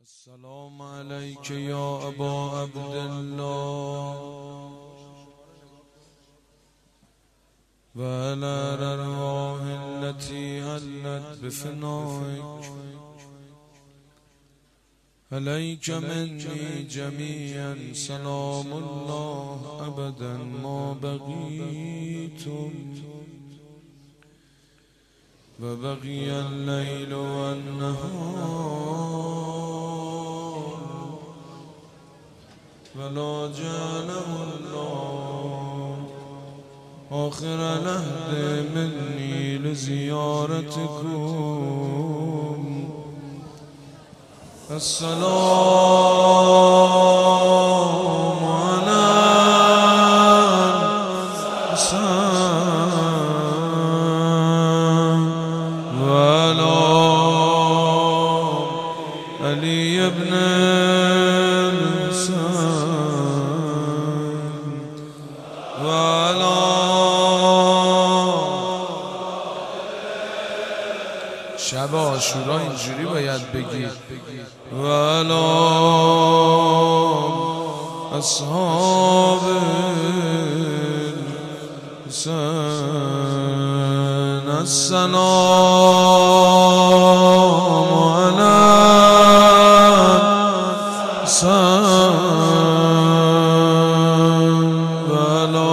السلام عليك يا أبا عبد الله وعلى الأرواح التي هلت بفنائك عليك مني جميعا سلام الله أبدا ما بقيتم وبقي الليل والنهار ولا جعله الله آخر العهد مني لزيارتكم. السلام على الحسين وعلى علي بن الحسين وعلى شب عاشورا اینجوری باید بگید وعلى اصحاب الحسین. السلام على الحسين وعلى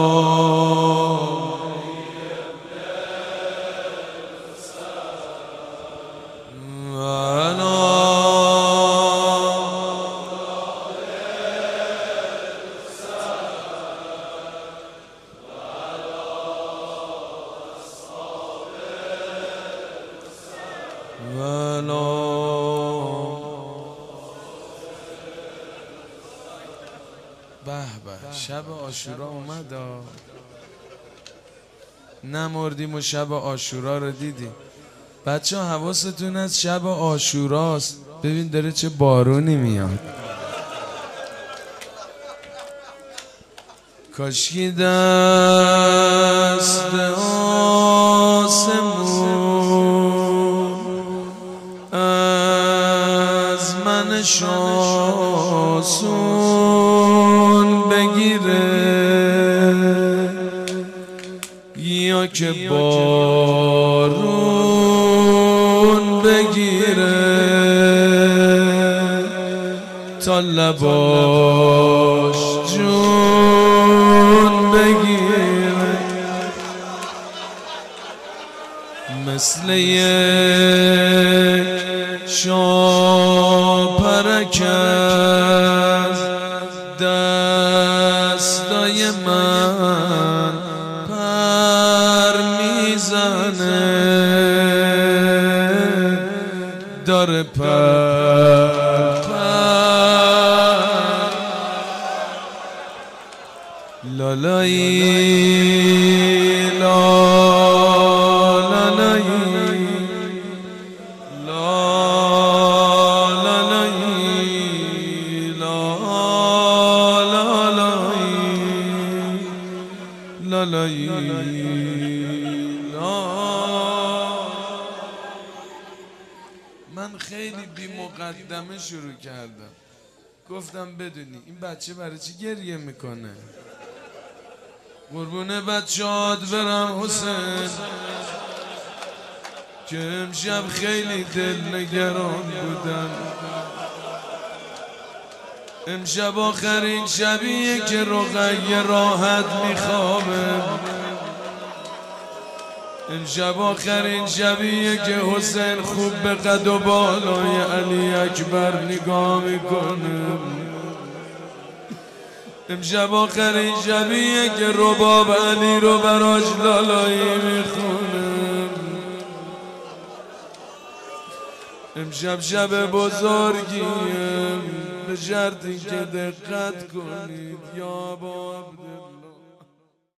به به شب عاشورا اومد. نمردیم و شب عاشورا رو دیدیم. بچه ها حواستون از شب عاشوراست. ببین داره چه بارونی میاد. کاشکی دست آسمون از من شاسون بگیره یا که بارون بگیره تا لباش جون بگیره مثل یک شاپرک از دستای من پر میزنه داره پر لالایی لالایی لالایی لالایی من خیلی بی مقدمه شروع کردم. گفتم بدونی این بچه برای چی گریه میکنه؟ قربون بچه‌هات برم حسین که امشب خیلی دلنگران بودن. امشب آخرین شبیه که رقیه راحت میخوابه. امشب آخرین شبیه که حسین خوب به قد و بالای علی اکبر نگاه میکنه. امشب آخرین شبیه که رباب علی رو براش لالایی میخونه. امشب شب بزرگیه به شرطی که دقت کنید یا ابا عبدالله.